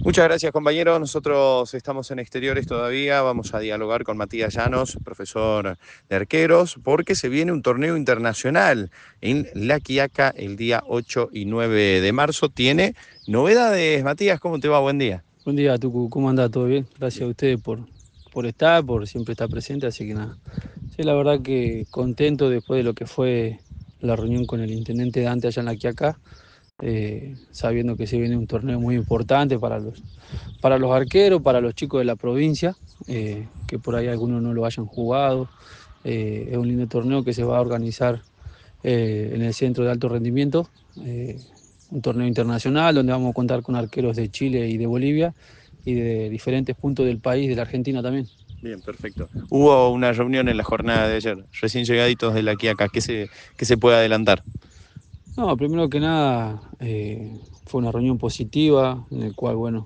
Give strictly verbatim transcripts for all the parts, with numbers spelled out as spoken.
Muchas gracias, compañero. Nosotros estamos en exteriores todavía. Vamos a dialogar con Matías Llanos, profesor de arqueros, porque se viene un torneo internacional en La Quiaca el día ocho y nueve de marzo. Tiene novedades. Matías, ¿cómo te va? Buen día. Buen día, Tucu. ¿Cómo anda? ¿Todo bien? Gracias Bien. a ustedes por, por estar, por siempre estar presente, así que nada. Sí, la verdad que contento después de lo que fue la reunión con el intendente Dante allá en La Quiaca, eh, sabiendo que se viene un torneo muy importante para los, para los arqueros, para los chicos de la provincia, eh, que por ahí algunos no lo hayan jugado. Eh, es un lindo torneo que se va a organizar eh, en el Centro de Alto Rendimiento, eh, un torneo internacional donde vamos a contar con arqueros de Chile y de Bolivia y de diferentes puntos del país, de la Argentina también. Bien, perfecto. Hubo una reunión en la jornada de ayer, recién llegaditos de La Quiaca. ¿Qué se, qué se puede adelantar? No, primero que nada, eh, fue una reunión positiva en el cual, bueno,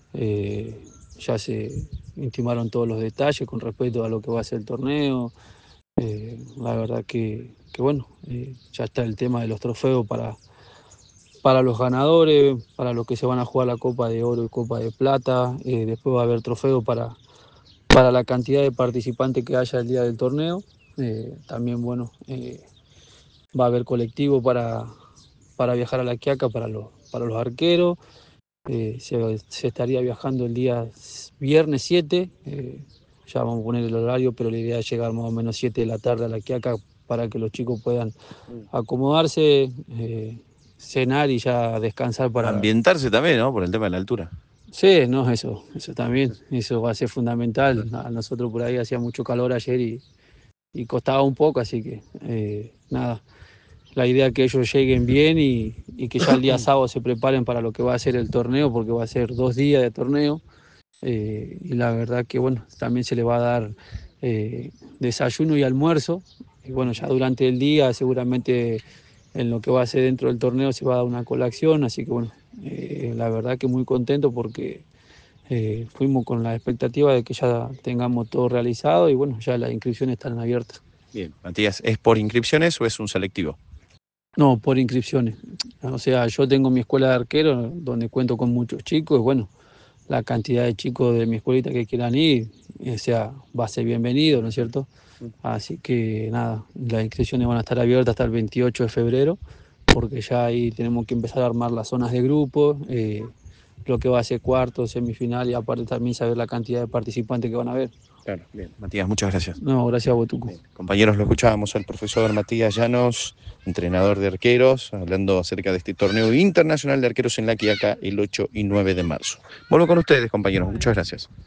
eh, ya se intimaron todos los detalles con respecto a lo que va a ser el torneo. Eh, la verdad que, que bueno, eh, ya está el tema de los trofeos para, para los ganadores, para los que se van a jugar la Copa de Oro y Copa de Plata. Eh, después va a haber trofeos para, para la cantidad de participantes que haya el día del torneo. Eh, también, bueno, eh, va a haber colectivo para, para viajar a La Quiaca para los, para los arqueros. Eh, se, se estaría viajando el día viernes siete. Eh, ya vamos a poner el horario, pero la idea es llegar más o menos siete de la tarde a La Quiaca para que los chicos puedan acomodarse, eh, cenar y ya descansar para... Ambientarse también, ¿no? Por el tema de la altura. Sí, no, eso, eso también, eso va a ser fundamental. A nosotros por ahí hacía mucho calor ayer y, y costaba un poco, así que eh, nada, la idea es que ellos lleguen bien y, y que ya el día sábado se preparen para lo que va a ser el torneo, porque va a ser dos días de torneo. Eh, y la verdad que bueno, también se le va a dar eh, desayuno y almuerzo. Y bueno, ya durante el día seguramente en lo que va a ser dentro del torneo se va a dar una colación, así que bueno, eh, la verdad que muy contento porque eh, fuimos con la expectativa de que ya tengamos todo realizado y bueno, ya las inscripciones están abiertas. Bien, Matías, ¿es por inscripciones o es un selectivo? No, por inscripciones. O sea, yo tengo mi escuela de arquero donde cuento con muchos chicos y bueno, la cantidad de chicos de mi escuelita que quieran ir, o sea, va a ser bienvenido, ¿no es cierto? Así que nada, las inscripciones van a estar abiertas hasta el veintiocho de febrero, porque ya ahí tenemos que empezar a armar las zonas de grupo, eh, lo que va a ser cuarto, semifinal y aparte también saber la cantidad de participantes que van a haber. Claro, bien. Matías, muchas gracias. No, gracias a vos, Tucu. Bien, compañeros, lo escuchábamos al profesor Matías Llanos, entrenador de arqueros, hablando acerca de este torneo internacional de arqueros en La Quiaca el ocho y nueve de marzo. Vuelvo con ustedes, compañeros. Muchas gracias.